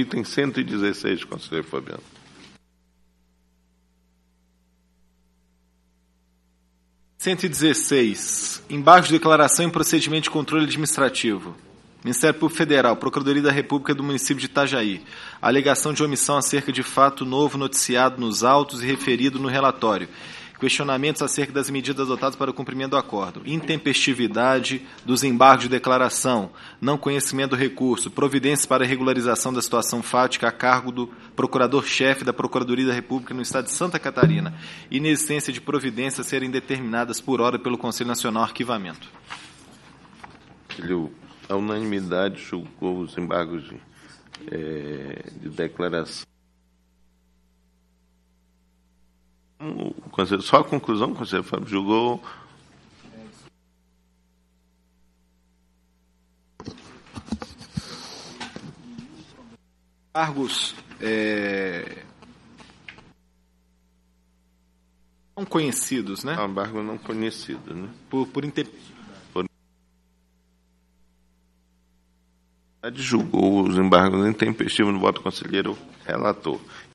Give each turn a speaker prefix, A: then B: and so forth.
A: item 116, conselheiro Fabiano.
B: Embargos de declaração em procedimento de controle administrativo. Ministério Público Federal, Procuradoria da República do município de Itajaí. Alegação de omissão acerca de fato novo noticiado nos autos e referido no relatório. Questionamentos acerca das medidas adotadas para o cumprimento do acordo. Intempestividade dos embargos de declaração. Não conhecimento do recurso. Providências para a regularização da situação fática a cargo do Procurador-Chefe da Procuradoria da República no Estado de Santa Catarina. Inexistência de providências a serem determinadas por hora pelo Conselho Nacional Arquivamento.
A: A unanimidade julgou os embargos de declaração. Só a conclusão, o conselheiro Fábio julgou.
B: Embargos não conhecidos, né?
A: Embargo não conhecido, né? Julgou os embargos intempestivos no voto do conselheiro relator.